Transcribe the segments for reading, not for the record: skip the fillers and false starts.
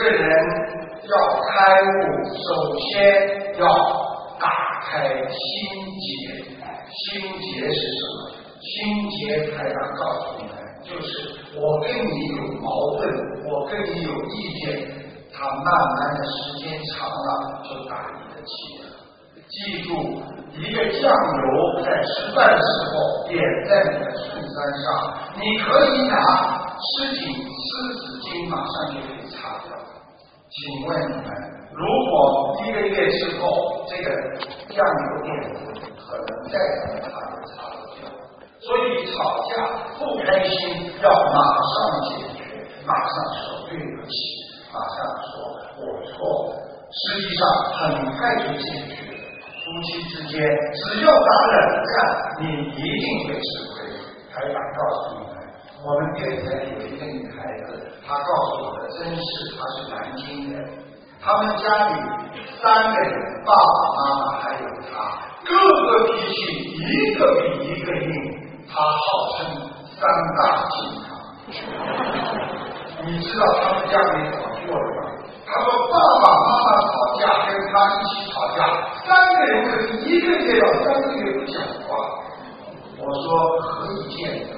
个人要开悟，首先要打开心结。心结是什么？心结台长告诉你们，就是我跟你有矛盾，我跟你有意见，他慢慢的时间长了就打你的气了。记住，一个酱油在吃饭的时候点在你的衬衫上，你可以拿湿纸巾马上就可以擦掉。请问你们，如果1个月之后这个酱油点子可能再怎么擦都擦不掉？所以吵架不开心要马上解决，马上说对不起，马上说我错，实际上很快就解决。夫妻之间只要打冷战，你一定会吃亏。台长告诉你们，我们电台有一个女孩子，她告诉我的真事，她是南京人，他们家里3个人，爸爸妈妈还有她，各个脾气一个比一个硬，她号称3大金刚。你知道他们家里怎么过的吗？他说爸爸妈妈吵架，跟他一起吵架，3个人可是1个月到3个月不讲话。我说何以见得？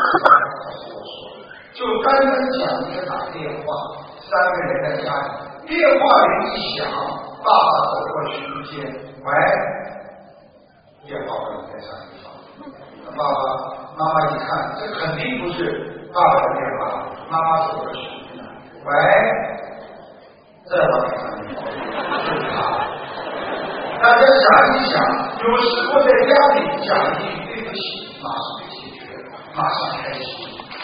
就刚刚讲一个打电话，3个人在家里，电话铃一响，爸爸走过去一接，喂，电话不能在上面放。爸爸妈妈一看，这肯定不是爸爸的电话，妈妈走过去，喂，再往上面放，就是他。大家想一想，有时候在家里讲一句对不起，马上解决，马上开心。